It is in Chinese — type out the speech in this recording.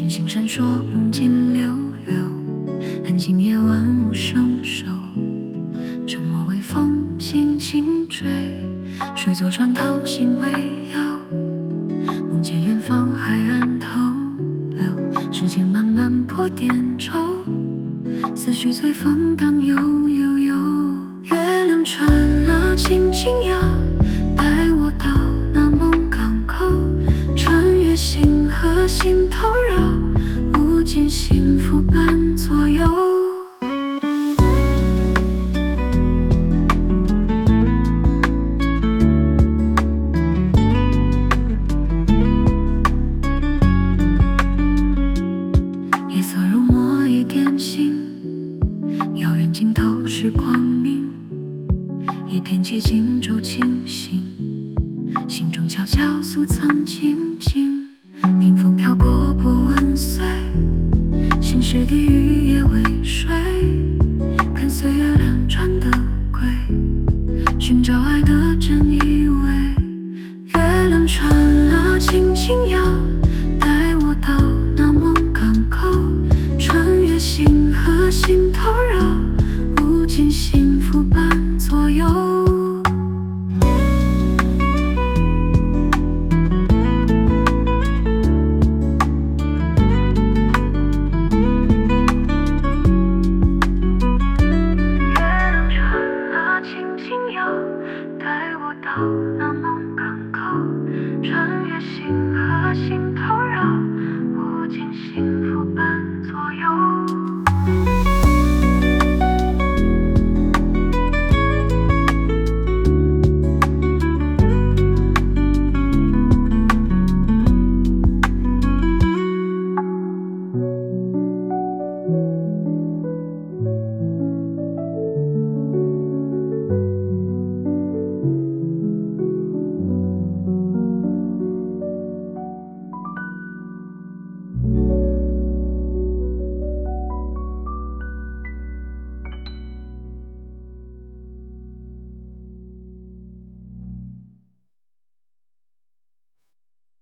星星闪烁，梦境溜溜，安静夜晚无声手，沉默微风轻轻吹，水左船头心微摇，梦见远方海岸头流，时间慢慢破点皱，思绪随风荡悠悠悠，月亮穿了轻轻摇，带我到那梦港口，穿越星河心头绕，无尽幸福伴左右。夜色如墨一点星，遥远尽头是光明，一片寂静骤清醒，心中悄悄诉曾经经，屏风飘过波纹碎，心事低语也未睡，跟随月亮转的轨，寻找爱的真意味。月亮穿了轻轻摇，带我到那梦港口，穿越星河心头绕，无尽幸福伴左右。带我到那梦港口，穿越星河心头绕，无尽幸福伴左右。